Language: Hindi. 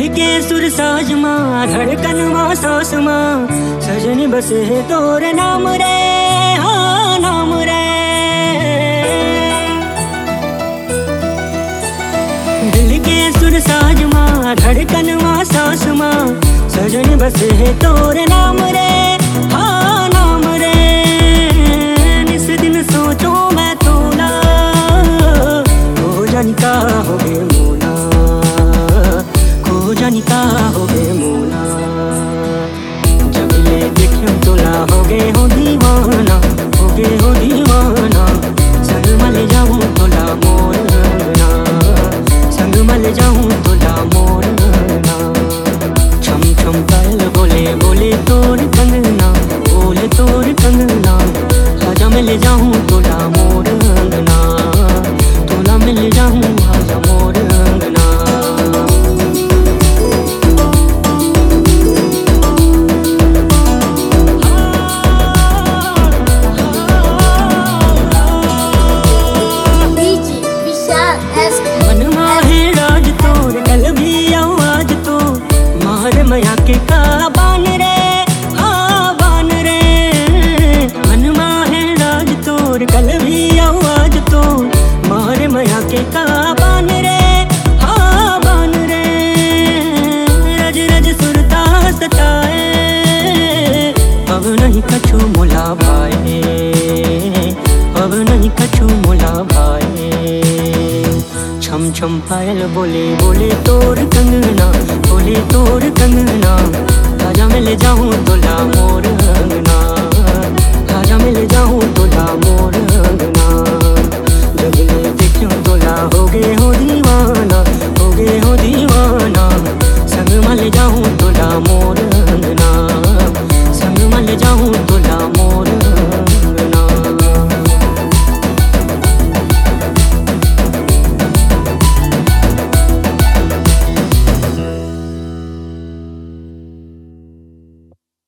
के सुर साज माँ धड़कन माँ सांस माँ सजनी बसे है तोरे नाम रे, हाँ नाम रे। दिल के सुर साज माँ धड़कन माँ सांस माँ सजनी बसे है तोरे नाम रे, हाँ नाम रे। इस दिन सोचो मैं तोला खो जानी का हो गे मोला, खो जानी का हो गे मोला। जब ले देखियो तोला हो गे हो दीवाना, हो गे हो दीवाना। संग मल जाऊं तोला मोर अंगना, संग मल जाऊं तोला मोर अंगना। छम छम पायल बोले बोले तोर कंगना, बोले तोर कंगना। आजा मिल जाऊं तोला मोर अंगना, तोला मिल जाऊं आजा मोर अंगना। मया के का बान रे, हाँ बान रे। मन माहे राज तोर कल भी आवाज तो मारे मया के का बान रे, हाँ बान रे। रज रज सुरता सताए अब नहीं कछु मुला भाई, अब नहीं कछु मुला भाई। छम छम पायल बोले बोले तोर कंगना, बोले तोर कंगना। आजा मिल जाऊं तोला मोर अंगना, आजा मिल जाऊं तोला मोर अंगना। जब ले देखियो तोला हो गे हो दीवाना, हो गे हो दीवाना। संग मल जाऊं तोला मोर अंगना, संग मल जाऊं तोला